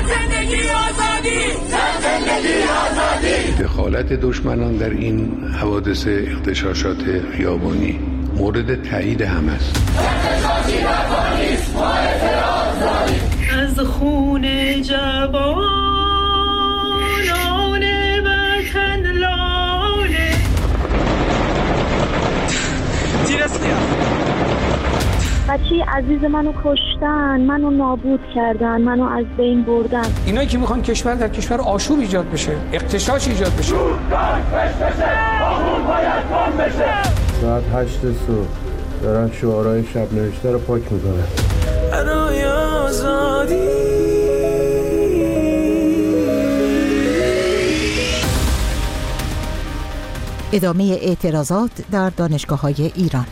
دخالت دشمنان در این حوادث اغتشاشات خیابانی مورد تایید هم است. از خون جوانان وطن لاله بچه عزیز منو کشتن، منو نابود کردن، منو از بین بردن. اینایی که میخوان کشور در کشور آشوب ایجاد بشه، اغتشاش ایجاد بشه. ساعت 8 صبح دارن شعارهای شب نوشته رو پاک میکنن. برای آزادی. ادامه اعتراضات در دانشگاه‌های ایران.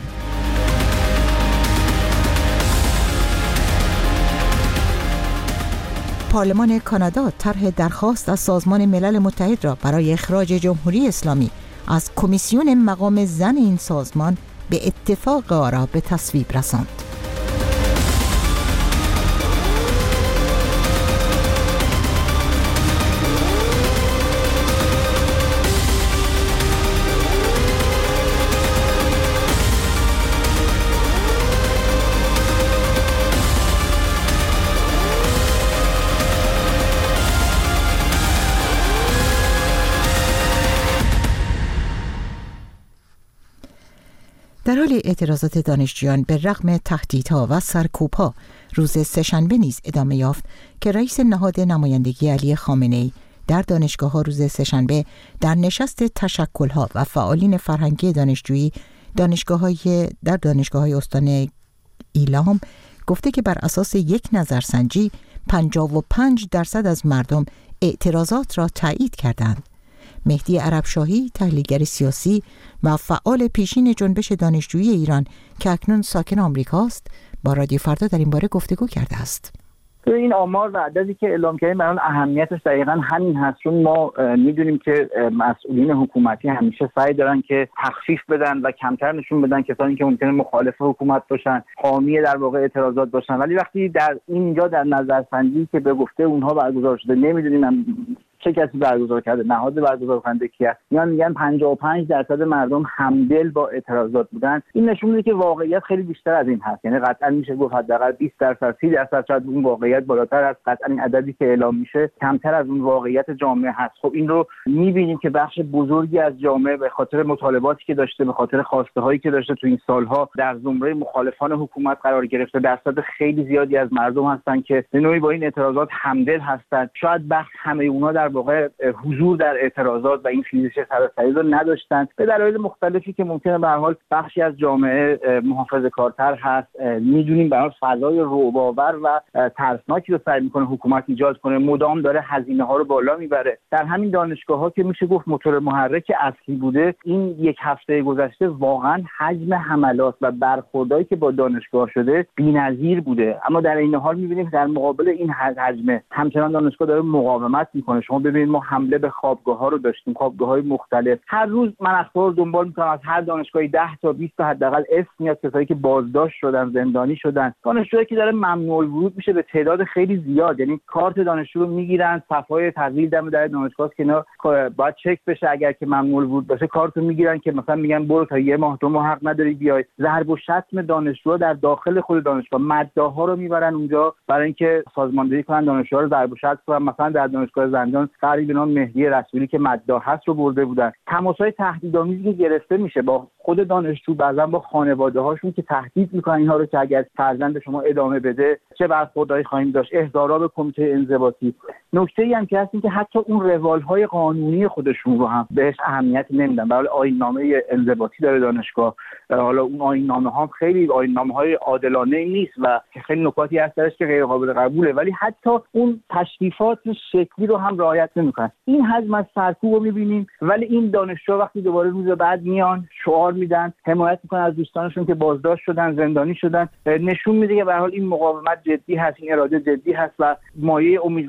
پارلمان کانادا طرح درخواست از سازمان ملل متحد را برای اخراج جمهوری اسلامی از کمیسیون مقام زن این سازمان به اتفاق آرا به تصویب رساند. در حال اعتراضات دانشجویان به رغم تهدیدها و سرکوب‌ها روز سه‌شنبه نیز ادامه یافت که رئیس نهاد نمایندگی علی خامنه‌ای در دانشگاه‌ها روز سه‌شنبه در نشست تشکل‌ها و فعالین فرهنگی دانشجویی در دانشگاه‌های استان ایلام گفته که بر اساس یک نظرسنجی 55% از مردم اعتراضات را تایید کردند. مهدی عربشاهی، تحلیلگر سیاسی و فعال پیشین جنبش دانشجویی ایران که اکنون ساکن آمریکاست، با رادیو فردا در این باره گفتگو کرده است. این آمار و عددی که اعلام کردیم برای اهمیتش دقیقاً همین هست، چون ما میدونیم که مسئولین حکومتی همیشه سعی دارن که تخفیف بدن و کمتر نشون بدن کسانی که ممکنه مخالف حکومت باشن، حامی در واقع اعتراضات باشن. ولی وقتی در اینجا در نظرسنجی که به گفته اونها برگزار شده، نمیدونیم چه کسی برگزار کرده، نهاد برگزار کننده کیه، میگن 55% مردم همدل با اعتراضات بودن. این نشون میده که واقعیت خیلی بیشتر از این هست. یعنی قطعا میشه گفت حداقل 20% 30% شاید اون واقعیت بالاتر از قطعا این عددی که اعلام میشه کمتر از اون واقعیت جامعه هست. خب این رو میبینیم که بخش بزرگی از جامعه به خاطر مطالباتی که داشته، به خاطر خواسته هایی که داشته تو این سالها در زمره مخالفان حکومت قرار گرفته، درصد خیلی زیادی از مردم هستن که به نوعی با این اعتراضات همدل هستن. شاید بخش همه اونها در واقع حضور در اعتراضات و این خیزش سراسری رو نداشتن به دلایل مختلفی که ممکنه به هر حال بخشی از جامعه محافظه‌کارتر هست. میدونیم به هر حال فضای رعب‌آور و ترسناکی رو سعی میکنه حکومت ایجاد کنه، مدام داره هزینه‌ها رو بالا میبره. در همین دانشگاه‌ها که میشه گفت موتور محرک اصلی بوده، این یک هفته گذشته واقعا حجم حملات و برخوردایی که با دانشگاه شده بی‌نظیر بوده. اما در این حال میبینیم در مقابل این حجم همچنان دانشگاه داره مقاومت میکنه. شما ببینید ما حمله به خوابگاه‌ها رو داشتیم، خوابگاه‌های مختلف. هر روز من اخبار دنبال می‌کنم، از هر دانشگاهی 10 تا 20 تا حداقل اسم میاد، کسایی که بازداشت شدن، زندانی شدن، دانشجویی که داره ممنوع ورود میشه به تعداد خیلی زیاد. یعنی کارت دانشجو رو میگیرن، صفحه تحویل دم در دانشگاه که اینا باید چک بشه، اگر که ممنوع ورود باشه کارت رو میگیرن که مثلا میگن برو تا یه ماه 2 ماه حق نداری بیای. ضرب و شتم دانشجوها در داخل خود دانشگاه، مددها رو میبرن اونجا برای اینکه سازماندهی کنن دانشجوها رو ضرب و شتم کنن. مثلا در دانشگاه زنجان به نام مهدی رسولی که مداح هست رو برده بودن. تماس‌های تهدیدآمیزی که گرفته میشه با خود دانشجو، بعضا با خانواده‌هاشون که تهدید میکنن اینها رو که اگر فرزند شما ادامه بده چه برخوردایی خواهیم داشت، احضارا به کمیته انضباطی. نکته‌ای هم که هست این که حتی اون روال‌های قانونی خودشون رو هم بهش اهمیت نمیدن. برای آیین‌نامه انضباطی داره دانشگاه، حالا اون آیین‌نامه‌ها خیلی آیین‌نامه‌های عادلانه نیست و خیلی نکاتی هست درش که غیر قابل قبوله، ولی حتی اون تشریفات شکلی رو هم رعایت نمی‌کنن. این حجم از سرکوب رو می‌بینیم، ولی این دانشجو وقتی دوباره روز بعد میان شعار میدن، حمایت میکنن از دوستانشون که بازداشت شدن، زندانی شدن، نشون میده که به هر حال این مقاومت جدی هست، این اراده جدی هست و مایه امیدواری هست و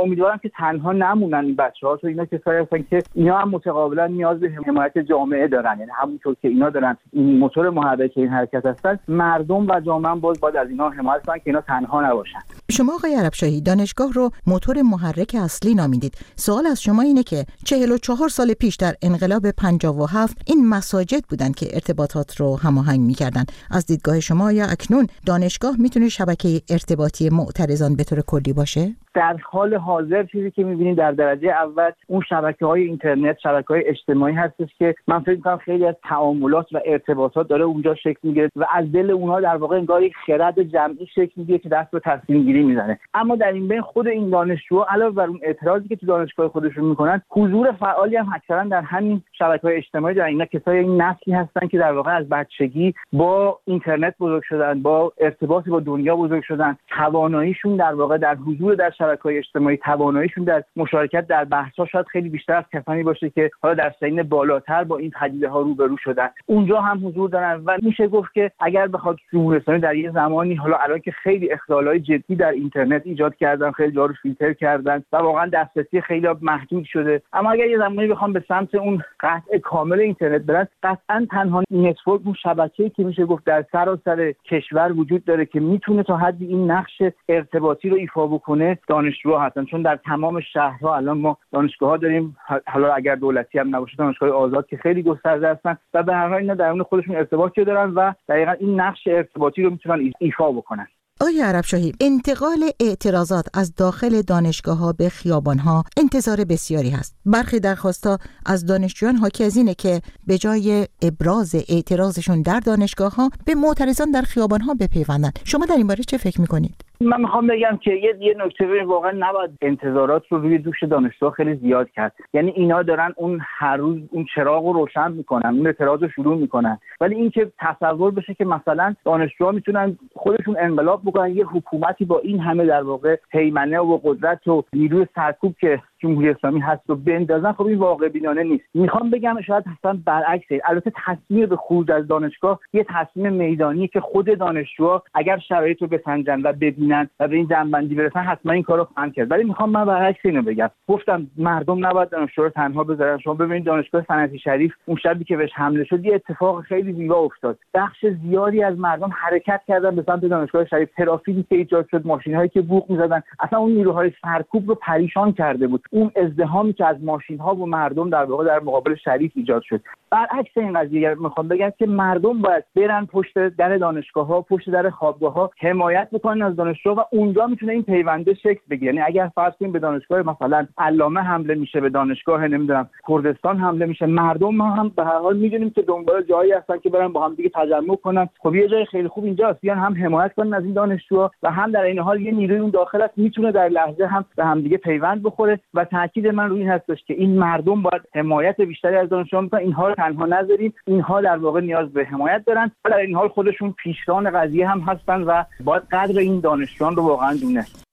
امیدوارم که تنها نمونن این بچه‌ها، تو اینا کسایی هستن که اینا هم متقابلا نیاز به حمایت جامعه دارن. یعنی همونطور که اینا دارن این موتور محرک این حرکت هستن، مردم و جامعه هم باید از اینا حمایت کنن که اینا تنها نباشن. شما آقای عربشاهی دانشگاه رو موتور محرک اصلی نامیدید. سوال از شما اینه که 44 سال پیش در انقلاب 57 این مساجد بودن که ارتباطات رو هماهنگ می‌کردن. از دیدگاه شما یا اکنون دانشگاه میتونه شبکه ارتباطی معترضان به طور کلی باشه؟ در حال حاضر چیزی که می‌بینید در درجه اول اون شبکه‌های اینترنت، شبکه‌های اجتماعی هستش که من فکر می‌کنم خیلی از تعاملات و ارتباطات داره اونجا شکل می‌گیره و از دل اونها در واقع انگار یک خرد جمعی شکل می‌گیره که دست به تصمیم‌گیری میزنه. اما در این بین خود این دانشجوها علاوه بر اون اعتراضی که تو دانشگاه خودشون میکنن، حضور فعالی هم اکثرا در همین شبکه‌های اجتماعی دارن. اینا کسای این نسلی هستن که در واقع از بچگی با اینترنت بزرگ شدن، با ارتباط با دنیا بزرگ شدن. تواناییشون در واقع در حضور در شبکه‌های اجتماعی، تواناییشون در مشارکت در بحث‌ها شاید خیلی بیشتر از کسانی باشه که حالا در سن بالاتر با این پدیده‌ها روبرو شدن. اونجا هم حضور دارن و میشه گفت که اگر بخواد جمهوری اسلامی در یه زمانی، حالا الان که خیلی اختلال‌های جدی در اینترنت ایجاد کردن، خیلی جا رو فیلتر کردن و واقعا دسترسی خیلی محدود شده، اما اگر یه زمانی بخوام به سمت اون قطع کامل اینترنت برن، قطعا تنها نتورک، اون شبکه‌ای که میشه گفت در سراسر کشور وجود داره که میتونه تا حدی این نقش ارتباطی رو ایفا بکنه، دانشجوها هستن. چون در تمام شهرها الان ما دانشگاه‌ها داریم، حالا اگر دولتی هم نباشه دانشگاه آزاد که خیلی گسترده هستن و به هر حال اینا درون خودشون ارتباطی دارن و دقیقاً این نقش ارتباطی رو میتونن ایفا بکنن. آقای عربشاهی، انتقال اعتراضات از داخل دانشگاه‌ها به خیابان‌ها انتظار بسیاری هست. برخی درخواست‌ها از دانشجویان حاکی از اینه که به جای ابراز اعتراضشون در دانشگاه‌ها به معترضان در خیابان‌ها بپیوندن. شما در این باره چه فکر می‌کنید؟ من میخوام بگم که یه نکته واقعا نباید انتظارات رو روی دوش دانشجوها خیلی زیاد کرد. یعنی اینا دارن اون هر روز اون چراغ رو روشن میکنن، اون اعتراض رو شروع میکنن، ولی اینکه تصور بشه که مثلا دانشجوها میتونن خودشون انقلاب بکنن، یه حکومتی با این همه در واقع هیمنه و قدرت و نیروی سرکوب که جمهوری اسلامی هست رو بندازن، خب این واقع بینانه نیست. میخوام بگم شاید اصلا برعکسه. البته تصمیم به خروج از دانشگاه یه تصمیم میدانی که خود دانشجوها اگر شرایط رو بسنجن و ببینن و به این جنبندی برسن حتما این کارو خواهند کرد. ولی میخوام من برعکس اینو بگم. گفتم مردم نباید دانشجو رو تنها بذارن. شما ببینید دانشگاه صنعتی شریف اون شبی که بهش حمله شد یه اتفاق خیلی زیبا افتاد. بخش زیادی از مردم حرکت کردن به سمت دانشگاه شریف. ترافیکی که ایجاد شد، ماشین‌هایی که بوق می‌زدن، اصلا اون نیروهای سرکوب رو پریشان کرده بود. اون ازدحامی که از ماشین‌ها و مردم در واقع در مقابل شریف ایجاد شد. برعکس این قضیه میخوام بگم که مردم باید برن پشت در دانشگاه‌ها، پشت در خوابگاه‌ها حمایت بکنن از دانشجو و اونجا میتونه این پیونده شکل بگیره. یعنی اگر فرض کنیم به دانشگاه مثلا علامه حمله میشه، به دانشگاه نمیدونم کردستان حمله میشه، مردم هم به هر حال میدونیم که دنبال جایی هستن که برن با هم دیگه تجمع کنن. خب یه جای خیلی خوب اینجاست، بیان هم حمایت کنن از این دانشجوها و هم در این حال یه نیروی اون داخل است میتونه در لحظه هم به هم دیگه پیوند بخوره. و تاکید من روی این هستش که این مردم باید حمایت بیشتری از دانشجوها میکنن. اینها رو تنها نذاریم، اینها در واقع نیاز به حمایت دارن و در این حال خودشون پیشران قضیه هم هستن و باید قدر این دانشجویان رو واقعا دونست.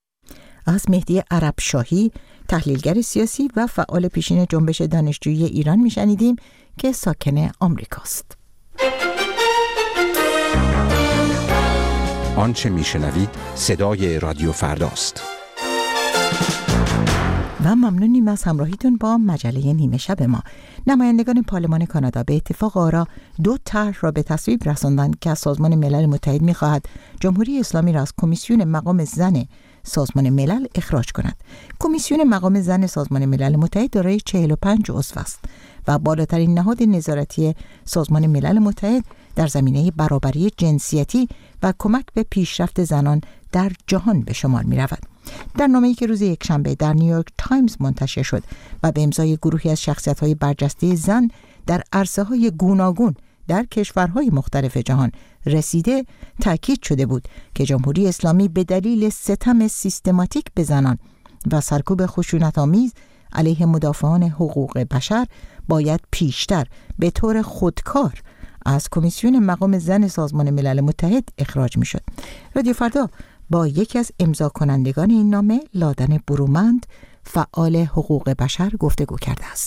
از مهدی عربشاهی، تحلیلگر سیاسی و فعال پیشین جنبش دانشجویی ایران میشنیدیم که ساکن آمریکاست. آنچه میشنوید صدای رادیو فرداست. و ممنونیم از همراهیتون با مجله نیمه شب ما. نمایندگان پارلمان کانادا به اتفاق آرا 2 طرح را به تصویب رساندند که از سازمان ملل متحد می‌خواهد جمهوری اسلامی را از کمیسیون مقام زن سازمان ملل اخراج کند. کمیسیون مقام زن سازمان ملل متحد دارای 45 عضو است و بالاترین نهاد نظارتی سازمان ملل متحد در زمینه برابری جنسیتی و کمک به پیشرفت زنان در جهان به شمار می‌رود. در نامه‌ای که روز یکشنبه در نیویورک تایمز منتشر شد و به امضای گروهی از شخصیت‌های برجسته زن در عرصه‌های گوناگون در کشورهای مختلف جهان رسیده، تاکید شده بود که جمهوری اسلامی به دلیل ستم سیستماتیک به زنان و سرکوب خشونت‌آمیز علیه مدافعان حقوق بشر باید پیشتر به طور خودکار از کمیسیون مقام زن سازمان ملل متحد اخراج می‌شد. رادیو فردا با یکی از امضا کنندگان این نامه، لادن برومند، فعال حقوق بشر، گفتگو کرده است.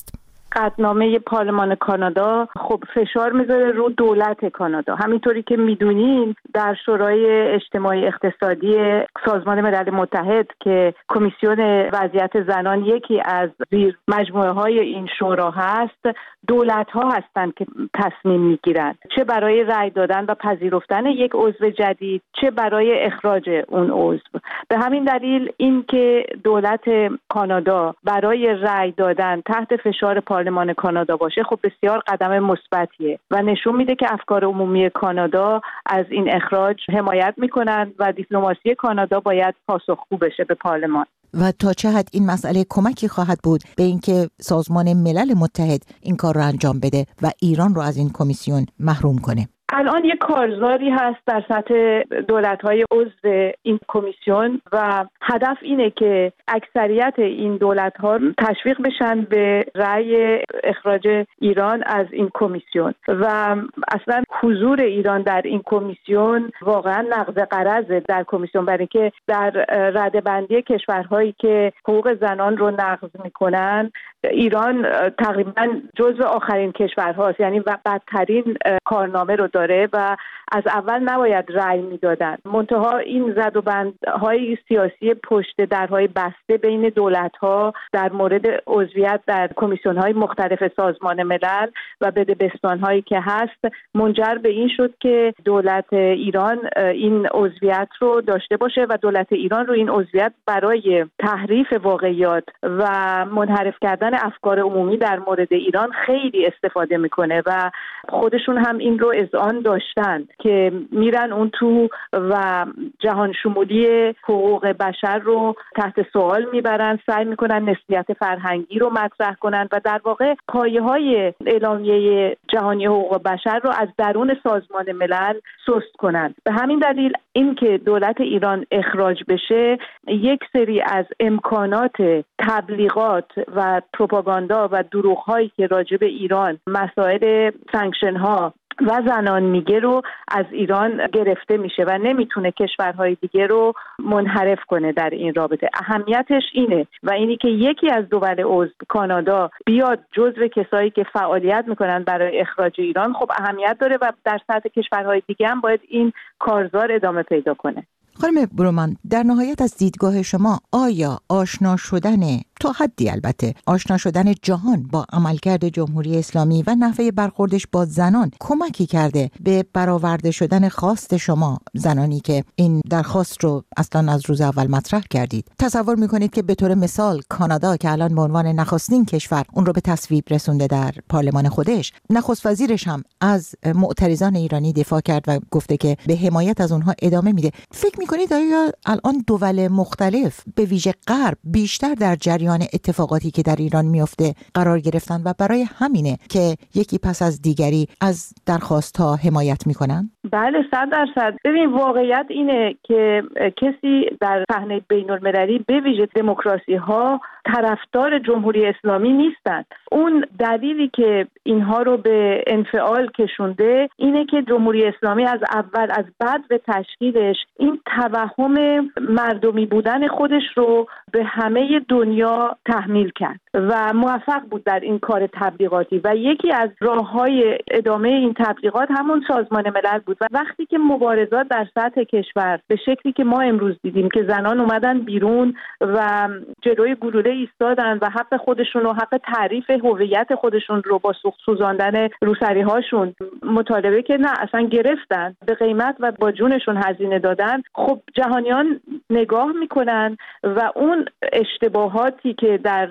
قطعنامه پارلمان کانادا خب فشار میذاره رو دولت کانادا. همینطوری که میدونین در شورای اجتماعی اقتصادی سازمان ملل متحد که کمیسیون وضعیت زنان یکی از زیر مجموعه های این شورا هست، دولت ها هستند که تصمیم میگیرند چه برای رأی دادن و پذیرفتن یک عضو جدید چه برای اخراج اون عضو. به همین دلیل این که دولت کانادا برای رأی دادن تحت فشار پارلمان کانادا باشه خب بسیار قدم مثبتیه و نشون میده که افکار عمومی کانادا از این اخراج حمایت میکنند و دیپلماسی کانادا باید پاسخگو بشه به پارلمان. و تا چه حد این مسئله کمکی خواهد بود به اینکه سازمان ملل متحد این کار رو انجام بده و ایران رو از این کمیسیون محروم کنه؟ الان یک کارزاری هست در سطح دولت‌های عضو این کمیسیون و هدف اینه که اکثریت این دولت‌ها تشویق بشن به رأی اخراج ایران از این کمیسیون و اصلا حضور ایران در این کمیسیون واقعا نقض غرض در کمیسیون، برای اینکه در رده‌بندی کشورهایی که حقوق زنان رو نقض میکنن ایران تقریبا جزو آخرین کشورهاست، یعنی بدترین کارنامه رو داره و از اول نباید رأی میدادن. منتها این زدوبندهای سیاسی پشت درهای بسته بین دولت‌ها در مورد عضویت در کمیسیون‌های مختلف سازمان ملل و بدبستان‌هایی که هست منجر به این شد که دولت ایران این عضویت رو داشته باشه و دولت ایران رو این عضویت برای تحریف واقعیات و منحرف کردن افکار عمومی در مورد ایران خیلی استفاده میکنه و خودشون هم این رو اذعان داشتن که میرن اون تو و جهان شمولی حقوق بشر رو تحت سوال میبرن، سعی میکنن نسبیت فرهنگی رو مطرح کنن و در واقع پایه‌های اعلامیه جهانی حقوق بشر رو از درون سازمان ملل سست کنن. به همین دلیل این که دولت ایران اخراج بشه یک سری از امکانات تبلیغات و پروپاگاندا و دروغ‌هایی که راجع به ایران مسائل سانکشن ها و زنان میگه رو از ایران گرفته میشه و نمیتونه کشورهای دیگه رو منحرف کنه در این رابطه. اهمیتش اینه و اینی که یکی از دول عضو کانادا بیاد جزو کسایی که فعالیت میکنن برای اخراج ایران خب اهمیت داره و در سطح کشورهای دیگه هم باید این کارزار ادامه پیدا کنه. خانم برومن، در نهایت از دیدگاه شما آیا آشنا شدن تا حدی البته آشنا شدن جهان با عملکرد جمهوری اسلامی و نحوه برخوردش با زنان کمکی کرده به برآورده شدن خواست شما، زنانی که این درخواست رو اصلا از روز اول مطرح کردید؟ تصور میکنید که به طور مثال کانادا که الان به عنوان نخستین کشور اون رو به تصویب رسونده در پارلمان خودش، نخست وزیرش هم از معترضان ایرانی دفاع کرد و گفته که به حمایت از اونها ادامه میده. فکر میکنید آیا الان دول مختلف به ویژه غرب بیشتر در جریان اتفاقاتی که در ایران میفته قرار گرفتن و برای همینه که یکی پس از دیگری از درخواست‌ها حمایت میکنن؟ بله 100%. ببین واقعیت اینه که کسی در صحنه بین‌المللی به ویژه دموکراسی‌ها طرفدار جمهوری اسلامی نیستند. اون دلیلی که اینها رو به انفعال کشونده اینه که جمهوری اسلامی از اول از بعد به تشکیلش این توهم مردمی بودن خودش رو به همه دنیا تحمیل کرد و موفق بود در این کار تبلیغاتی و یکی از راه‌های ادامه این تبلیغات همون سازمان ملل بود و وقتی که مبارزات در سطح کشور به شکلی که ما امروز دیدیم که زنان اومدن بیرون و جلوی گلوله ایستادن و حق خودشون و حق تعریف هویت خودشون رو با سوزاندن روسری هاشون مطالبه که نه اصلا گرفتن به قیمت و با جونشون هزینه دادن، خب جهانیان نگاه میکنن و اون اشتباهاتی که در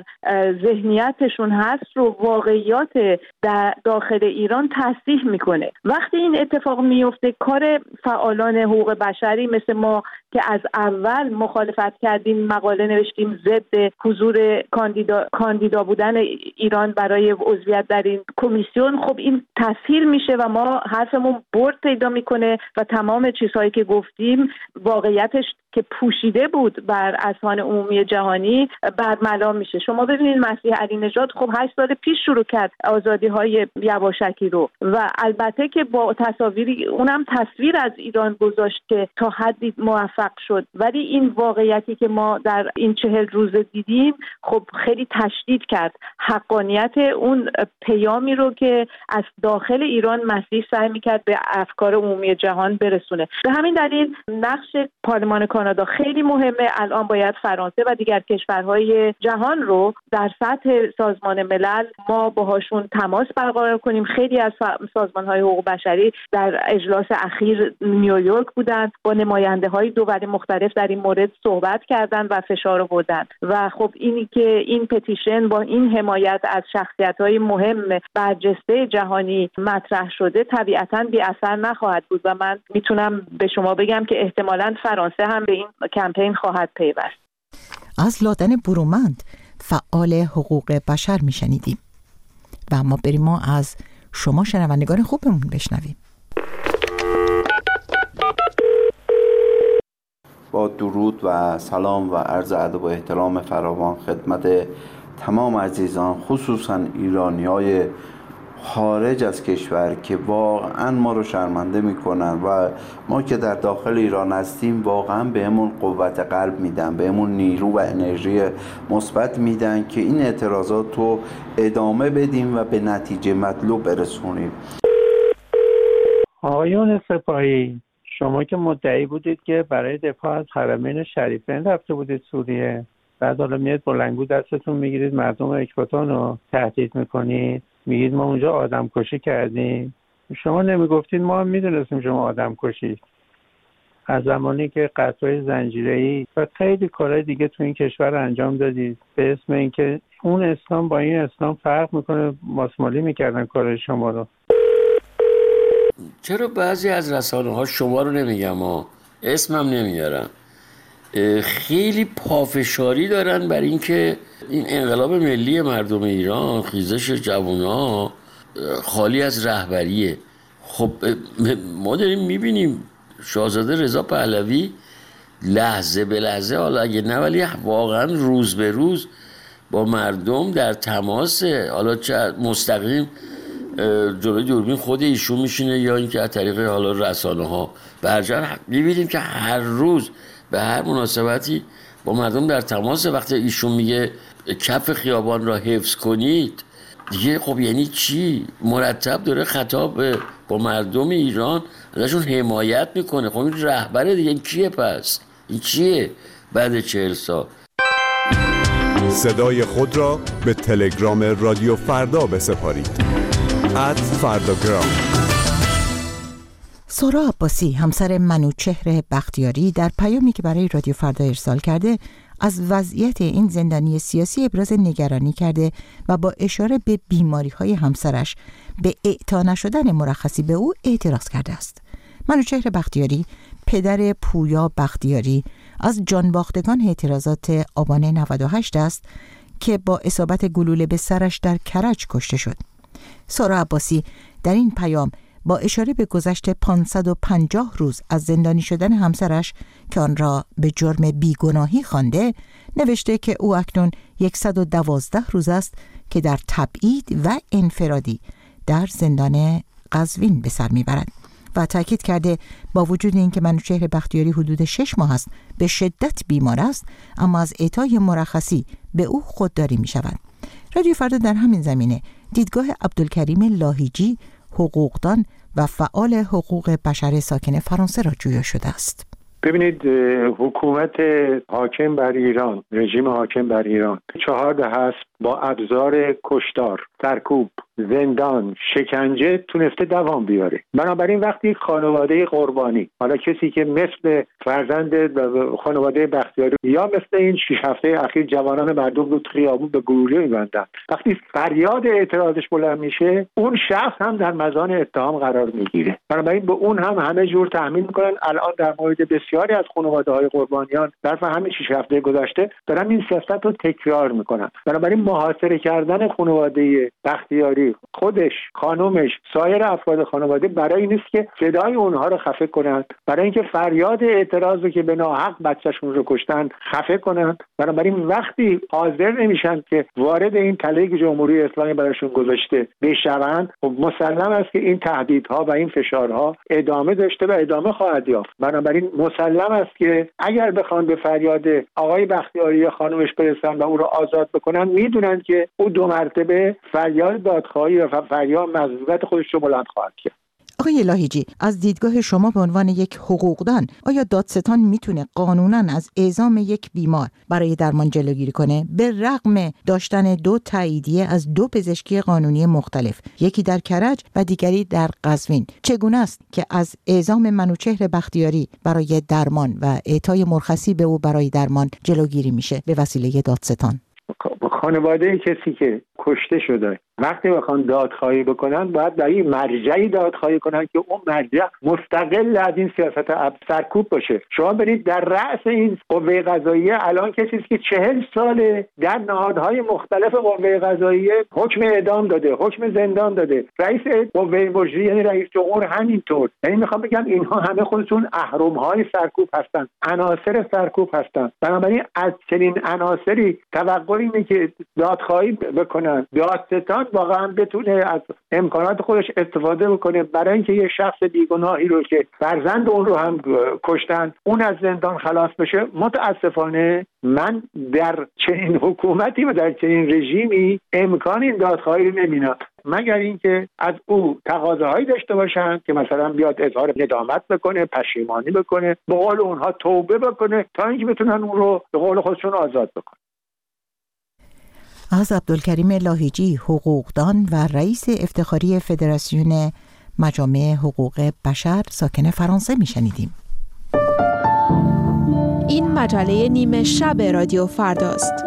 ذهنیتشون هست رو واقعیات در داخل ایران تصحیح میکنه. وقتی این اتفاق میفته کار فعالان حقوق بشری مثل ما که از اول مخالفت کردیم، مقاله نوشتیم ضد حضور کاندیدا بودن ایران برای عضویت در این کمیسیون، خب این تسهیل میشه و ما حرفمون برد پیدا میکنه و تمام چیزهایی که گفتیم واقعیتش که پوشیده بود بر اذهان عمومی جهانی برملا میشه. شما ببینید مسیح علی نژاد خب 8 سال پیش شروع کرد آزادی‌های یواشکی رو و البته که با تصاویری اونم تصویر از ایران گذاشت که تا حدی موفق موفق شد. ولی این واقعیتی که ما در این 40 روز دیدیم خب خیلی تشدید کرد حقانیت اون پیامی رو که از داخل ایران مسیح سعی میکرد به افکار عمومی جهان برسونه. به همین دلیل نقش پارلمان کانادا خیلی مهمه. الان باید فرانسه و دیگر کشورهای جهان رو در سطح سازمان ملل ما باهاشون تماس برقرار کنیم. خیلی از سازمان‌های حقوق بشری در اجلاس اخیر نیویورک بودند، با نماینده‌های دول مختلف در این مورد صحبت کردند و فشار آوردند و خب اینی که این پتیشن با این حمایت از شخصیت‌های مهم برجسته جهانی مطرح شده طبیعتاً بی اثر نخواهد بود و من میتونم به شما بگم که احتمالاً فرانسه هم به این کمپین خواهد پیوست. از لادن برومند فعال حقوق بشر میشنیدیم و اما بریم ما از شما شنوندگان خوبمون بشنویم. با درود و سلام و عرض ادب و احترام فراوان خدمت تمام عزیزان، خصوصا ایرانی‌های خارج از کشور که واقعا ما رو شرمنده میکنن و ما که در داخل ایران هستیم واقعا بهمون قوت قلب میدن، بهمون نیرو و انرژی مثبت میدن که این اعتراضات رو ادامه بدیم و به نتیجه مطلوب برسونیم. آقایون سپاهی، شما که مدعی بودید که برای دفاع از حرمین شریفین رفته بودید سوریه، بعد حالا میاد بلنگو دستتون میگیرید مردم اکباتان رو تهدید میکنید، میگید ما اونجا آدم کشی کردیم. شما نمیگفتید ما هم میدونستیم شما آدم کشید. از زمانی که قتل‌های زنجیره‌ای و خیلی کارهای دیگه تو این کشور انجام دادید به اسم اینکه اون اسلام با این اسلام فرق میکنه، ماسمالی میکردن کارهای شما رو. چرا بعضی از رسانه‌ها شما رو نمیگم اسمم نمیارم، خیلی پافشاری دارن بر این که این انقلاب ملی مردم ایران، خیزش جوونا خالی از رهبریه. خب ما داریم میبینیم شاهزاده رضا پهلوی لحظه به لحظه، حالا اگه نه ولی واقعا روز به روز با مردم در تماسه، حالا چه مستقیم جلوی دوربین خود ایشون میشینه یا اینکه از طریق حالا رسانه ها. برجر میبینیم که هر روز به هر مناسبتی با مردم در تماس. وقتی ایشون میگه کف خیابان را حفظ کنید دیگه، خب یعنی چی؟ مرتب داره خطاب با مردم ایران ازشون حمایت میکنه. خب این رهبره دیگه، این کیه پس؟ این چیه بعد 40 سال؟ صدای خود را به تلگرام رادیو فردا بسپارید. @فرداگرام. سارا عباسی، همسر منوچهر بختیاری، در پیامی که برای رادیو فردا ارسال کرده از وضعیت این زندانی سیاسی ابراز نگرانی کرده و با اشاره به بیماری‌های همسرش به اعطا نشدن مرخصی به او اعتراض کرده است. منوچهر بختیاری پدر پویا بختیاری از جانباختگان اعتراضات آبان 98 است که با اصابت گلوله به سرش در کرج کشته شد. سارا عباسی در این پیام با اشاره به گذشت 550 روز از زندانی شدن همسرش که آن را به جرم بیگناهی خوانده، نوشته که او اکنون 112 روز است که در تبعید و انفرادی در زندان قزوین به سر میبرد و تاکید کرده با وجود اینکه منوچهر بختیاری حدود 6 ماه است به شدت بیمار است، اما از اعطای مرخصی به او خودداری می شود. رادیو فردا در همین زمینه دیدگاه عبدالکریم لاهیجی، حقوقدان و فعال حقوق بشر ساکن فرانسه را جویا شده است. ببینید، حکومت حاکم بر ایران، رژیم حاکم بر ایران 4 دهه است با ابزار کشتار، سرکوب، زندان، شکنجه تونسته دوام بیاره. بنابراین وقتی خانواده قربانی، حالا کسی که مثل فرزند خانواده بختیاری یا مثل این 6 هفته اخیر جوانان مردم رو خیابون به گلوله می‌بندن، وقتی فریاد اعتراضش بلند میشه، اون شخص هم در مزان اتهام قرار میگیره. بنابراین به اون هم همه جور تحمیل میکنن. الان در مورد بسیاری از خانواده‌های قربانیان در همین 6 هفته گذشته دارن این سیاست رو تکرار میکنن. بنابراین محاصره کردن خانواده بختیاری بختی، خودش، خانومش، سایر افراد خانواده برای این نیست که صدای اونها رو خفه کنند، برای اینکه فریاد اعتراض رو که به ناحق بچه‌شون رو کشتن خفه کنند. بنابراین وقتی حاضر نمیشن که وارد این تله که جمهوری اسلامی براشون گذاشته بشوند، خب مسلم است که این تهدیدها و این فشارها ادامه داشته و ادامه خواهد یافت. بنابراین مسلم است که اگر بخوان به فریاد آقای بختیاری خانومش برسن و او رو آزاد بکنن، میدونن که او 2 مرتبه فریاد دادخواهی و فریاد مظلومیت خودش رو بلند خواهد کرد. آقای لاهیجی، از دیدگاه شما به عنوان یک حقوقدان، آیا دادستان میتونه قانوناً از اعزام یک بیمار برای درمان جلوگیری کنه به رغم داشتن 2 تاییدیه از 2 پزشکی قانونی مختلف، یکی در کرج و دیگری در قزوین؟ چگونه است که از اعزام منوچهر بختیاری برای درمان و اعطای مرخصی به او برای درمان جلوگیری میشه به وسیله دادستان؟ خانواده کسی که کشته شده وقتی بخوان دادخواهی بکنن باید در این مرجعی دادخواهی کنن که اون مرجع مستقل از این سیاست سرکوب باشه. شما برید در رأس این قوه قضاییه الان کسی است که 40 ساله در نهادهای مختلف قوه قضاییه حکم اعدام داده، حکم زندان داده، رئیس قوه مجریه یعنی رئیس جمهور همینطور. یعنی میخوام بگم اینها همه خودشون اهرم‌های سرکوب هستن، عناصر سرکوب هستن. بنابراین از چنین عناصری توقع اینه که دادخواهی بکنن، دادستان واقعا بتونه از امکانات خودش استفاده بکنه برای اینکه یه شخص بیگناهی رو که فرزند اون رو هم کشتن اون از زندان خلاص بشه. متاسفانه من در چنین حکومتی و در چنین رژیمی امکان این دادخواهی رو نمی‌بینم، مگر اینکه از او تقاضاهایی داشته باشن که مثلا بیاد اظهار ندامت بکنه، پشیمانی بکنه، به قول اونها توبه بکنه تا اینکه بتونن اون رو به قول خودشون آزاد بکنن. از عبدالکریم لاهیجی، حقوقدان و رئیس افتخاری فدراسیون مجامع حقوق بشر ساکن فرانسه میشنیدیم. این مجله نیمه شب رادیو فرداست.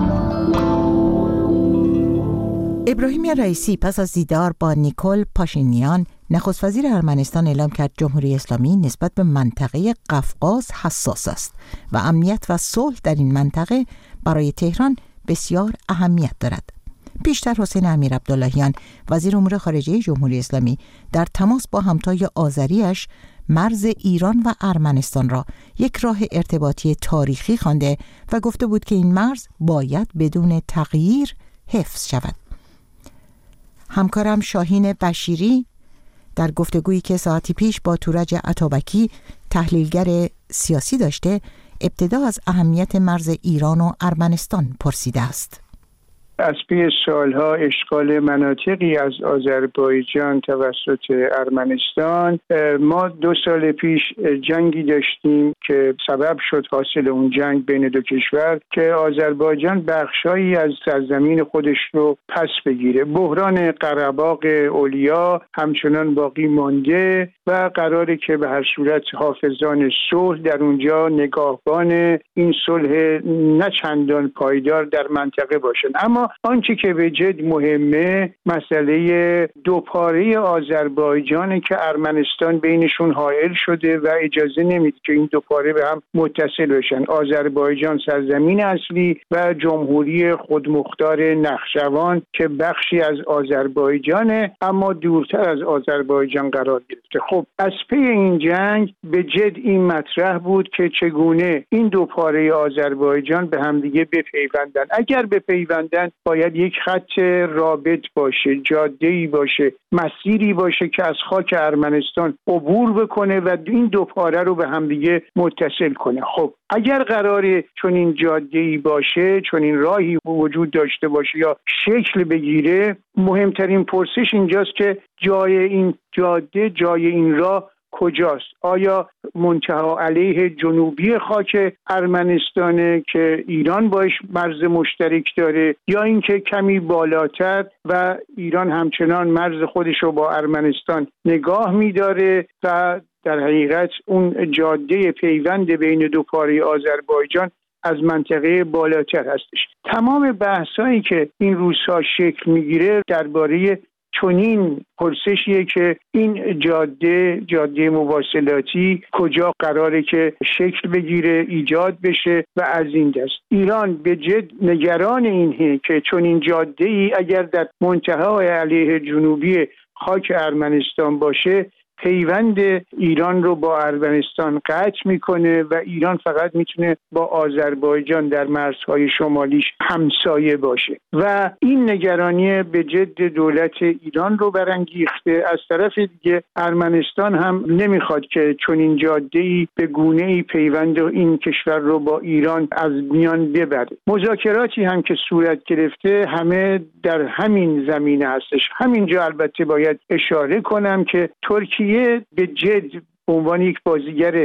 ابراهیم رئیسی پس از دیدار با نیکول پاشینیان نخست وزیر ارمنستان اعلام کرد جمهوری اسلامی نسبت به منطقه قفقاز حساس است و امنیت و صلح در این منطقه برای تهران بسیار اهمیت دارد. پیشتر حسین امیر عبداللهیان وزیر امور خارجه جمهوری اسلامی در تماس با همتای آذری‌اش مرز ایران و ارمنستان را یک راه ارتباطی تاریخی خوانده و گفته بود که این مرز باید بدون تغییر حفظ شود. همکارم شاهین بشیری در گفتگویی که ساعتی پیش با تورج عطابکی تحلیلگر سیاسی داشته، ابتدا از اهمیت مرز ایران و ارمنستان پرسیده است. از پی سالها اشغال مناطقی از آذربایجان توسط ارمنستان، ما 2 سال پیش جنگی داشتیم که سبب شد حاصل اون جنگ بین 2 کشور که آذربایجان بخشایی از سرزمین خودش رو پس بگیره. بحران قره‌باغ علیا همچنان باقی مانده و قراره که به هر صورت حافظان صلح در اونجا نگاهبان این صلح نه چندان پایدار در منطقه باشن. اما آنچه که به جد مهمه مسئله 2 پاره آذربایجانه که ارمنستان بینشون حائل شده و اجازه نمیده که این 2 پاره به هم متصل بشن. آذربایجان سرزمین اصلی و جمهوری خودمختار نخجوان که بخشی از آذربایجانه اما دورتر از آذربایجان قرار گرفته. خب از پی این جنگ به جد این مطرح بود که چگونه این 2 پاره آذربایجان به همدیگه بپیوندن. اگر بپیوندن باید یک خط رابط باشه، جاده‌ای باشه، مسیری باشه که از خاک ارمنستان عبور بکنه و این 2 پاره رو به همدیگه متصل کنه. خب اگر قراره چون این جاده‌ای باشه، چون این راهی وجود داشته باشه یا شکل بگیره، مهمترین پرسش اینجاست که جای این جاده، جای این راه کجاست؟ آیا منتهی علیه جنوبی خاک ارمنستانه که ایران باش مرز مشترک داره یا اینکه کمی بالاتر و ایران همچنان مرز خودش رو با ارمنستان نگاه می‌داره و در حقیقت اون جاده پیوند بین 2 پاره آذربایجان از منطقه بالاتر هستش. تمام بحثایی که این روزها شکل میگیره درباره چنین پرسشیه که این جاده مواصلاتی کجا قراره که شکل بگیره، ایجاد بشه و از این دست. ایران به جد نگران اینه که چنین جاده‌ای اگر در منتهای علیه جنوبی خاک ارمنستان باشه، پیوند ایران رو با ارمنستان قطع میکنه و ایران فقط میتونه با آذربایجان در مرزهای شمالیش همسایه باشه و این نگرانی به جد دولت ایران رو برانگیخته. از طرف دیگه ارمنستان هم نمیخواد که چنین جاده‌ای به گونه‌ای پیوند این کشور رو با ایران از میان ببره. مذاکراتی هم که صورت گرفته همه در همین زمینه هستش. همینجا البته باید اشاره کنم که ترکیه به جد به عنوان یک بازیگر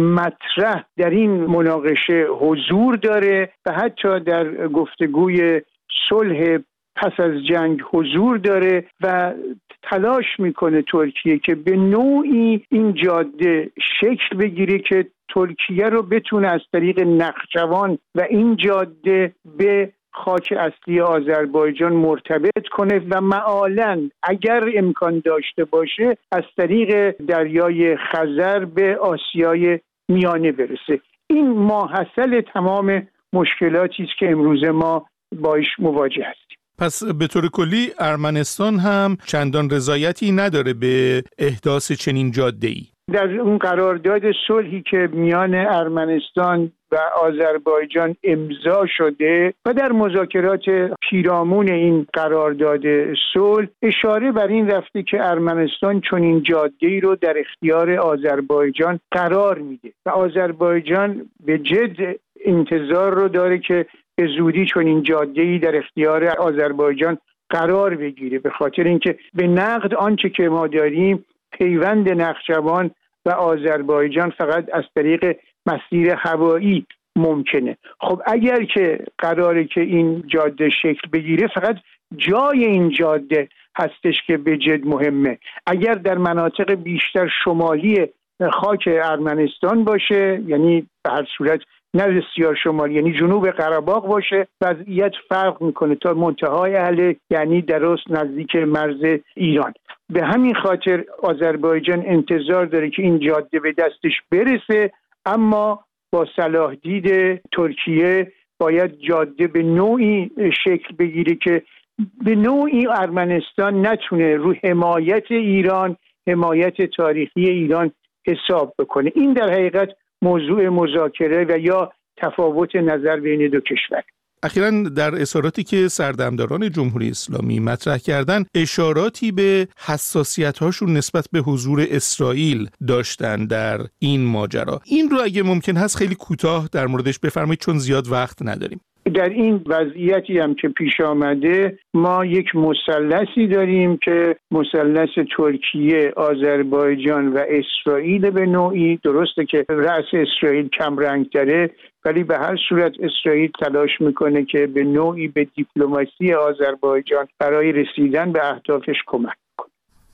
مطرح در این مناقشه حضور داره و حتی در گفتگوی صلح پس از جنگ حضور داره و تلاش میکنه ترکیه که به نوعی این جاده شکل بگیره که ترکیه رو بتونه از طریق نخجوان و این جاده به خاک اصلی آذربایجان مرتبط کنه و معالاً اگر امکان داشته باشه از طریق دریای خزر به آسیای میانه برسه. این ماحصل تمام مشکلاتی است که امروز ما باش مواجه هستیم. پس به طور کلی ارمنستان هم چندان رضایتی نداره به احداث چنین جاده‌ای. در اون قرارداد صلحی که میان ارمنستان و آذربایجان امضا شده و در مذاکرات پیرامون این قرارداد صلح اشاره بر این رفته که ارمنستان چنین جاده‌ای رو در اختیار آذربایجان قرار میده و آذربایجان به جد انتظار رو داره که به زودی چنین جاده‌ای در اختیار آذربایجان قرار بگیره، به خاطر اینکه به نقد آنچه که ما داریم پیوند نخجوان و آذربایجان فقط از طریق مسیر هوایی ممکنه. خب اگر که قراره که این جاده شکل بگیره، فقط جای این جاده هستش که به جد مهمه. اگر در مناطق بیشتر شمالی خاک ارمنستان باشه، یعنی به هر صورت نه بسیار شمالی، یعنی جنوب قره‌باغ باشه، وضعیت فرق میکنه تا منتهای اهل، یعنی درست نزدیک مرز ایران. به همین خاطر آذربایجان انتظار داره که این جاده به دستش برسه، اما با صلاح دید ترکیه باید جاده به نوعی شکل بگیره که به نوعی ارمنستان نتونه رو حمایت ایران، حمایت تاریخی ایران حساب بکنه. این در حقیقت موضوع مذاکره و یا تفاوت نظر بین دو کشور. اخیراً در اظهاراتی که سردمداران جمهوری اسلامی مطرح کردن، اشاراتی به حساسیت‌هاشون نسبت به حضور اسرائیل داشتن در این ماجرا. این رو اگه ممکن هست خیلی کوتاه در موردش بفرمایید، چون زیاد وقت نداریم. در این وضعیتی هم که پیش آمده، ما یک مثلثی داریم که مثلث ترکیه، آذربایجان و اسرائیل. به نوعی درسته که رأس اسرائیل کم رنگ داره، ولی به هر صورت اسرائیل تلاش میکنه که به نوعی به دیپلماسی آذربایجان برای رسیدن به اهدافش کمک کنه.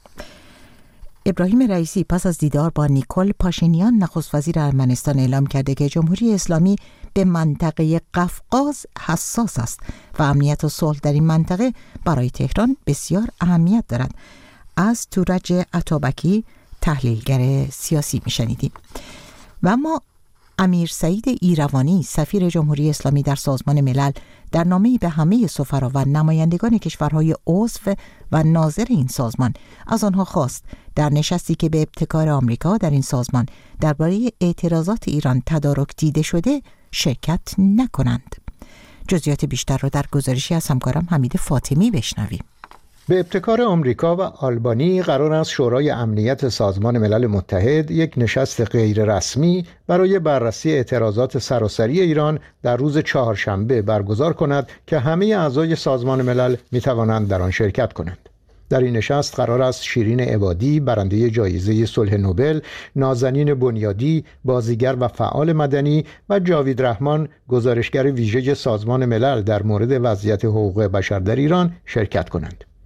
ابراهیم رئیسی پس از دیدار با نیکول پاشینیان نخست وزیر ارمنستان اعلام کرده که جمهوری اسلامی به منطقه قفقاز حساس است و امنیت و صلح در این منطقه برای تهران بسیار اهمیت دارد. از تورج عطابکی تحلیلگر سیاسی میشنیدیم. و اما امیر سعید ایروانی سفیر جمهوری اسلامی در سازمان ملل در نامه‌ای به همه سفرا و نمایندگان کشورهای عضو و ناظر این سازمان از آنها خواست در نشستی که به ابتکار آمریکا در این سازمان درباره اعتراضات ایران تدارک دیده شده شرکت نکنند. جزئیات بیشتر را در گزارشی از همکارم حمید فاطمی بشنویم. به ابتکار آمریکا و آلبانی قرار است شورای امنیت سازمان ملل متحد یک نشست غیر رسمی برای بررسی اعتراضات سراسری ایران در روز چهارشنبه برگزار کند که همه اعضای سازمان ملل می توانند در آن شرکت کنند. در این نشست قرار است شیرین عبادی برنده جایزه صلح نوبل، نازنین بنیادی بازیگر و فعال مدنی و جاوید رحمان گزارشگر ویژه سازمان ملل در مورد وضعیت حقوق بشر در ایران شرکت کنند.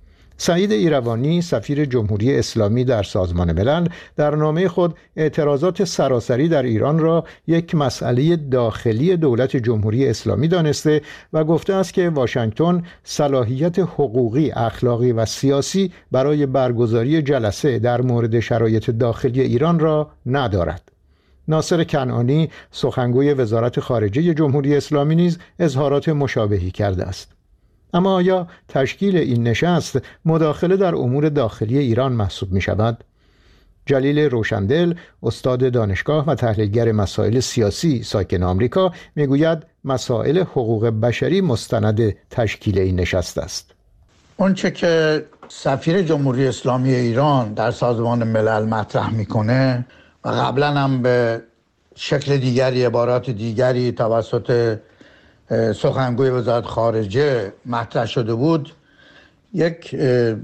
سعید ایروانی سفیر جمهوری اسلامی در سازمان ملل در نامه خود اعتراضات سراسری در ایران را یک مسئله داخلی دولت جمهوری اسلامی دانسته و گفته است که واشنگتن صلاحیت حقوقی، اخلاقی و سیاسی برای برگزاری جلسه در مورد شرایط داخلی ایران را ندارد. ناصر کنعانی سخنگوی وزارت خارجه جمهوری اسلامی نیز اظهارات مشابهی کرده است. اما آیا تشکیل این نشست مداخله در امور داخلی ایران محسوب می شود؟ جلیل روشندل، استاد دانشگاه و تحلیلگر مسائل سیاسی ساکن آمریکا، میگوید مسائل حقوق بشری مستند تشکیل این نشست است. اونچه که سفیر جمهوری اسلامی ایران در سازمان ملل مطرح میکنه و قبلا هم به شکل دیگری، عبارات دیگری توسط سخنگوی وزارت خارجه مطرح شده بود، یک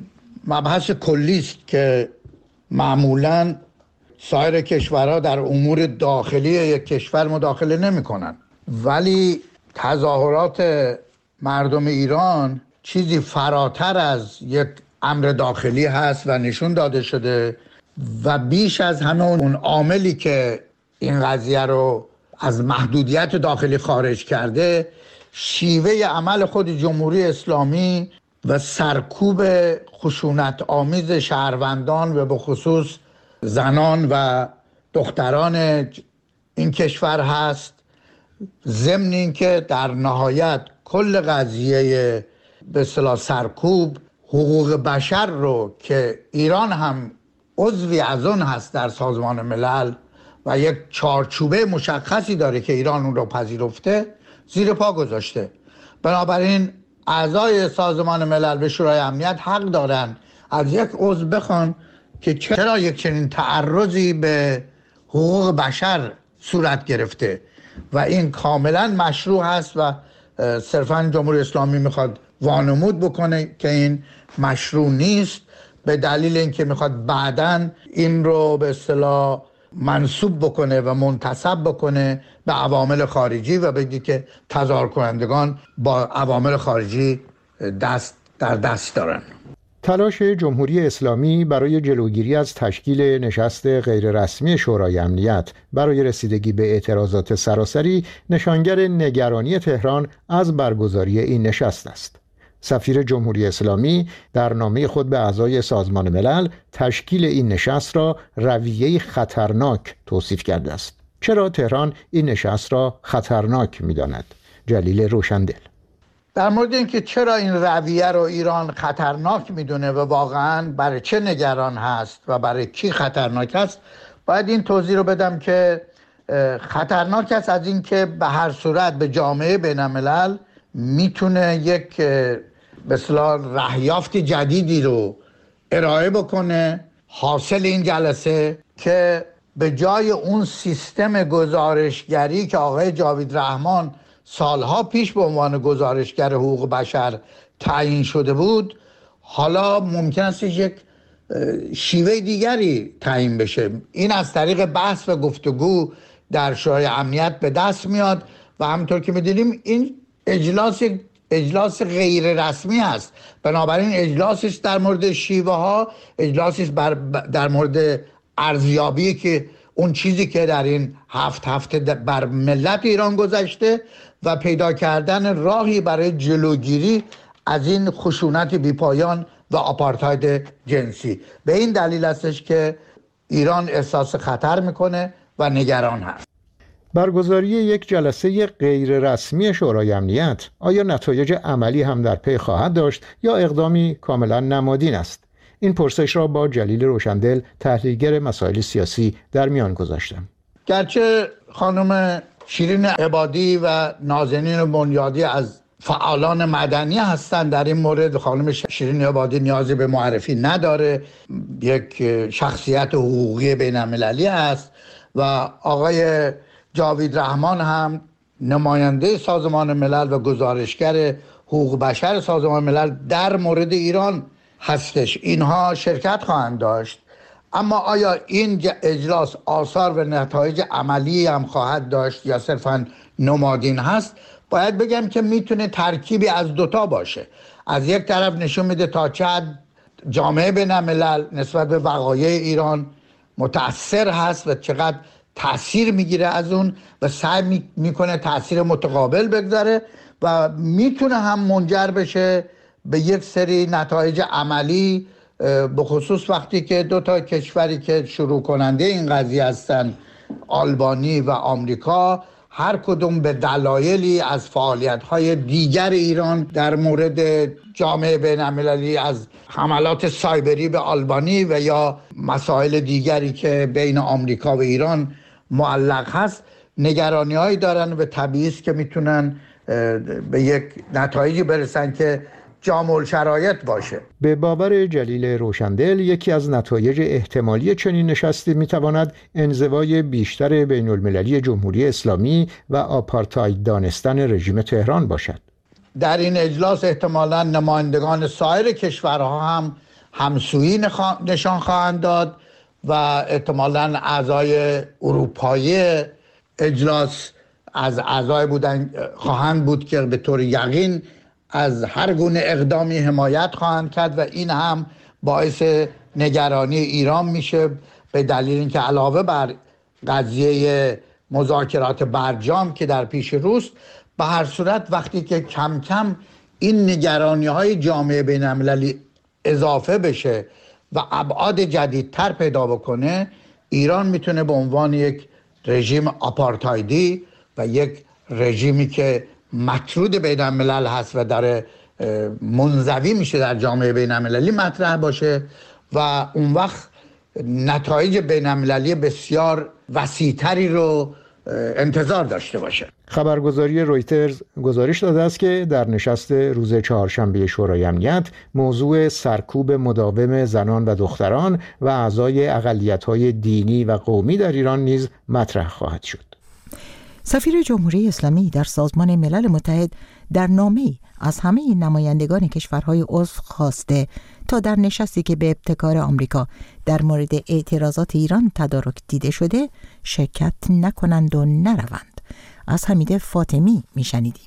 مبحث کلی است که معمولاً سایر کشورها در امور داخلی یک کشور مداخله نمی‌کنند، ولی تظاهرات مردم ایران چیزی فراتر از یک امر داخلی هست و نشون داده شده و بیش از همه اون عاملی که این قضیه رو از محدودیت داخلی خارج کرده، شیوه عمل خود جمهوری اسلامی و سرکوب خشونت آمیز شهروندان و به خصوص زنان و دختران این کشور هست، ضمن اینکه در نهایت کل قضیه به اصطلاح سرکوب حقوق بشر رو که ایران هم عضوی از اون هست در سازمان ملل و یک چارچوبه مشخصی داره که ایران اون رو پذیرفته، زیر پا گذاشته. بنابراین اعضای سازمان ملل به شورای امنیت حق دارن از یک عضو بخوان که چرا یک چنین تعرضی به حقوق بشر صورت گرفته و این کاملا مشروع هست و صرفا جمهوری اسلامی میخواد وانمود بکنه که این مشروع نیست، به دلیل اینکه میخواد بعداً این رو به اصطلاح منسوب بکنه و منتسب بکنه به عوامل خارجی و بگه که تظاهر کنندگان با عوامل خارجی دست در دست دارن. تلاش جمهوری اسلامی برای جلوگیری از تشکیل نشست غیررسمی شورای امنیت برای رسیدگی به اعتراضات سراسری نشانگر نگرانی تهران از برگزاری این نشست است. سفیر جمهوری اسلامی در نامه خود به اعضای سازمان ملل تشکیل این نشست را رویه خطرناک توصیف کرده است. چرا تهران این نشست را خطرناک می‌داند؟ جلیل روشندل. در مورد اینکه چرا این رویه رو ایران خطرناک میدونه و واقعاً برای چه نگران هست و برای کی خطرناک است، باید این توضیح رو بدم که خطرناک است از اینکه به هر صورت به جامعه بین‌الملل میتونه یک به اصطلاح رهیافت جدیدی رو ارائه بکنه حاصل این جلسه، که به جای اون سیستم گزارشگری که آقای جاوید رحمان سالها پیش به عنوان گزارشگر حقوق بشر تعیین شده بود، حالا ممکن است یک شیوه دیگری تعیین بشه. این از طریق بحث و گفتگو در شورای امنیت به دست میاد و همونطور که می‌دونیم این اجلاس غیر رسمی است. بنابراین اجلاسش در مورد شیوه ها، اجلاسش در مورد ارزیابی که اون چیزی که در این 7 هفته بر ملت ایران گذشته و پیدا کردن راهی برای جلوگیری از این خشونت بیپایان و آپارتاید جنسی. به این دلیل استش که ایران احساس خطر میکنه و نگران هست. برگزاری یک جلسه غیر رسمی شورای امنیت آیا نتایج عملی هم در پی خواهد داشت یا اقدامی کاملا نمادین است؟ این پرسش را با جلیل روشندل تحلیلگر مسائل سیاسی در میان گذاشتم. گرچه خانم شیرین عبادی و نازنین بنیادی از فعالان مدنی هستند، در این مورد خانم شیرین عبادی نیازی به معرفی نداره، یک شخصیت حقوقی بین‌المللی است و آقای جاوید رحمان هم نماینده سازمان ملل و گزارشگر حقوق بشر سازمان ملل در مورد ایران هستش. اینها شرکت خواهند داشت. اما آیا این اجلاس آثار و نتایج عملی هم خواهد داشت یا صرفاً نمادین هست؟ باید بگم که میتونه ترکیبی از دوتا باشه. از یک طرف نشون میده تا چه حد جامعه بین‌الملل نسبت به وقایع ایران متأثر هست و چقدر تأثیر میگیره از اون و سعی میکنه تأثیر متقابل بگذاره و میتونه هم منجر بشه به یک سری نتایج عملی، به خصوص وقتی که دو تا کشوری که شروع کننده این قضیه هستن، آلبانی و آمریکا، هر کدوم به دلایلی از فعالیت‌های دیگر ایران در مورد جامعه بین‌المللی، از حملات سایبری به آلبانی و یا مسائل دیگری که بین آمریکا و ایران معلق هست، نگرانی‌هایی دارن و طبیعی است که میتونن به یک نتایجی برسن که جامع الشرایط باشه. به باور جلیل روشندل، یکی از نتایج احتمالی چنین نشستی میتواند انزوای بیشتر بین المللی جمهوری اسلامی و آپارتاید دانستن رژیم تهران باشد. در این اجلاس احتمالاً نمایندگان سایر کشورها هم همسویی نشان خواهند داد و احتمالاً اعضای اروپایی اجلاس از اعضای خواهند بود که به طور یقین از هر گونه اقدامی حمایت خواهند کرد و این هم باعث نگرانی ایران میشه، به دلیل اینکه علاوه بر قضیه مذاکرات برجام که در پیش روست، به هر صورت وقتی که کم کم این نگرانی‌های جامعه بین‌المللی اضافه بشه و ابعاد جدیدتر پیدا بکنه، ایران میتونه به عنوان یک رژیم آپارتایدی و یک رژیمی که مطرود بین الملل هست و در منزوی میشه در جامعه بین المللی مطرح باشه و اون وقت نتایج بین المللی بسیار وسیع‌تری رو انتظار داشته باشه. خبرگزاری رویترز گزارش داده است که در نشست روز چهارشنبه شورای امنیت موضوع سرکوب مداوم زنان و دختران و اعضای اقلیت‌های دینی و قومی در ایران نیز مطرح خواهد شد. سفیر جمهوری اسلامی در سازمان ملل متحد در نامه‌ای از همه نمایندگان کشورهای عضو خواسته تا در نشستی که به ابتکار آمریکا در مورد اعتراضات ایران تدارک دیده شده شرکت نکنند و نروند. از حمید فاطمی میشنیدیم.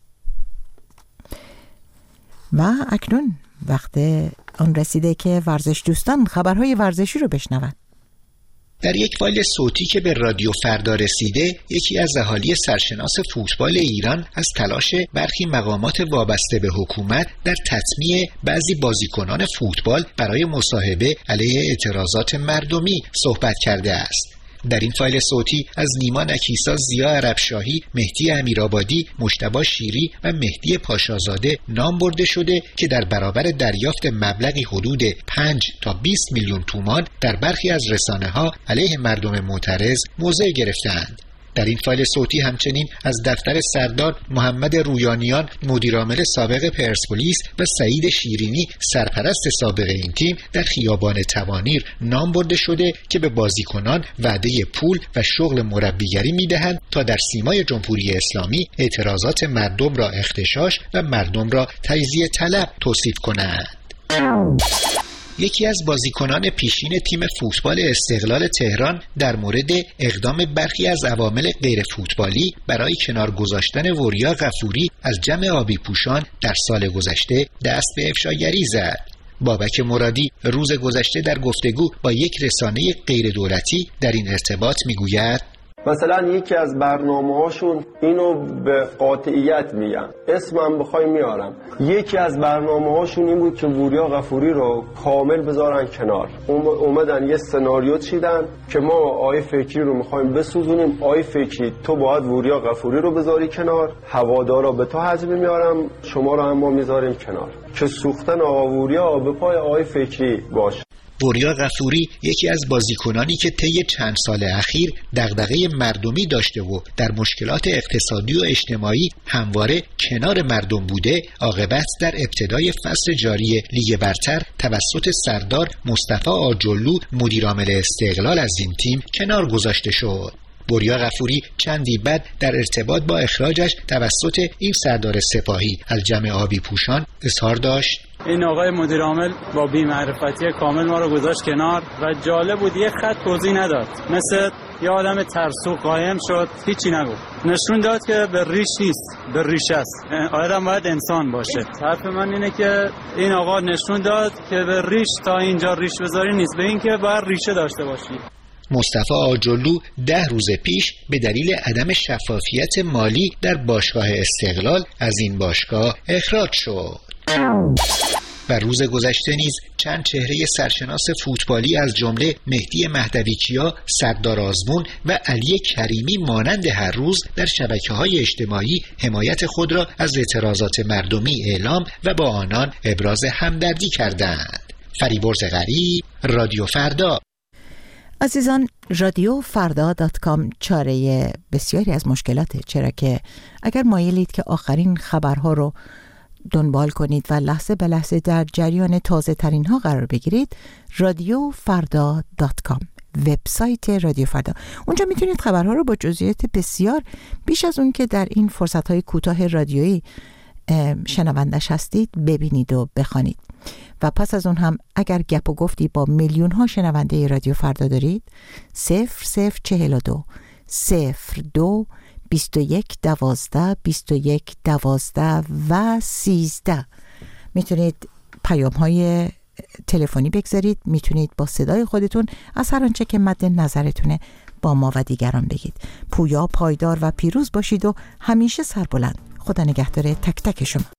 و اکنون وقت آن رسیده که ورزش دوستان خبرهای ورزشی رو بشنوند. در یک فایل صوتی که به رادیو فردا رسیده، یکی از اهالی سرشناس فوتبال ایران از تلاش برخی مقامات وابسته به حکومت در تطمیع بعضی بازیکنان فوتبال برای مصاحبه علیه اعتراضات مردمی صحبت کرده است. در این فایل صوتی از نیما نکیسا، ضیا عربشاهی، مهدی امیرآبادی، مجتبی شیری و مهدی پاشازاده نام برده شده که در برابر دریافت مبلغی حدود 5 تا 20 میلیون تومان در برخی از رسانه‌ها علیه مردم معترض موضع گرفتند. در این فایل صوتی همچنین از دفتر سردار محمد رویانیان، مدیرعامل سابق پرسپولیس و سعید شیرینی، سرپرست سابق این تیم، در خیابان توانیر نام برده شده که به بازیکنان وعده پول و شغل مربیگری میدهند تا در سیمای جمهوری اسلامی اعتراضات مردم را اغتشاش و مردم را تجزیه طلب توصیف کنند. یکی از بازیکنان پیشین تیم فوتبال استقلال تهران در مورد اقدام برخی از عوامل غیر فوتبالی برای کنار گذاشتن وریا غفوری از جمع آبی پوشان در سال گذشته دست به افشاگری زد. بابک مرادی روز گذشته در گفتگو با یک رسانه غیر دولتی در این ارتباط میگوید: مثلا یکی از برنامه‌هاشون اینو به قاطعیت میگن، اسمم بخوای میارم، یکی از برنامه‌هاشون این بود که وریا غفوری رو کامل بذارن کنار. اومدن یه سناریو چیدن که ما آقای فکری رو میخوایم بسوزونیم، آقای فکری تو باید وریا غفوری رو بذاری کنار، هوادارا به تو حجم میارم، شما رو هم ما میذاریم کنار که سوختن آقا وریا به پای آقای فکری باشه. وریا غفوری یکی از بازیکنانی که طی چند سال اخیر دغدغه مردمی داشته و در مشکلات اقتصادی و اجتماعی همواره کنار مردم بوده، عاقبت در ابتدای فصل جاری لیگ برتر توسط سردار مصطفی آجرلو، مدیرعامل استقلال، از این تیم کنار گذاشته شد. وریا غفوری چندی بعد در ارتباط با اخراجش توسط این سردار سپاهی از جمع آبی پوشان اظهار داشت: این آقای مدیر عامل با بی‌معرفتی کامل ما رو گذاشت کنار و جالب بود یک خط توضیح نداد، مثل یه آدم ترسو قایم شد، هیچی نگفت، نشون داد که به ریش نیست، به ریش است. آدم باید انسان باشه. حرف من اینه که این آقا نشون داد که به ریش تا اینجا ریش بذاری نیست، به این که باید ریشه داشته باشی. مصطفی آجرلو 10 روز پیش به دلیل عدم شفافیت مالی در باشگاه استقلال از این باشگاه اخراج شد. و روز گذشته نیز چند چهره سرشناس فوتبالی از جمله مهدی مهدویکیا، سردار آزمون و علی کریمی مانند هر روز در شبکه‌های اجتماعی حمایت خود را از اعتراضات مردمی اعلام و با آنان ابراز همدردی کردند. فریبرز غریب، رادیو فردا. عزیزان، رادیو فردا.com چاره بسیاری از مشکلاته، چرا که اگر مایلید که آخرین خبرها رو دنبال کنید و لحظه به لحظه در جریان تازه ترین ها قرار بگیرید، رادیو فردا.com، وبسایت رادیو فردا. اونجا میتونید خبرها رو با جزئیات بسیار بیش از اون که در این فرصت های کوتاه رادیویی شنوندش هستید ببینید و بخوانید. و پس از اون هم اگر گپ و گفتی با میلیون ها شنونده رادیو فردا دارید، 0042 02 21 12 21 12 و 13 میتونید پیام های تلفنی بگذارید، میتونید با صدای خودتون از هر آنچه که مد نظرتونه با ما و دیگران بگید. پویا، پایدار و پیروز باشید و همیشه سربلند. خدا نگهدار تک تک شما.